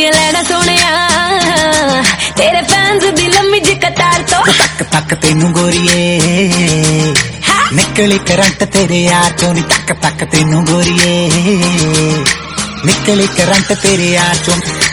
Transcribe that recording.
तेरिया लैना सोनिया तेरे फैंस दी लम्मी जी कतार तो तक तक तेनू गोरिए निकली करंट तेरे यार चों नी तक तक तेनू गोरिए निकली करंट तेरे यार चों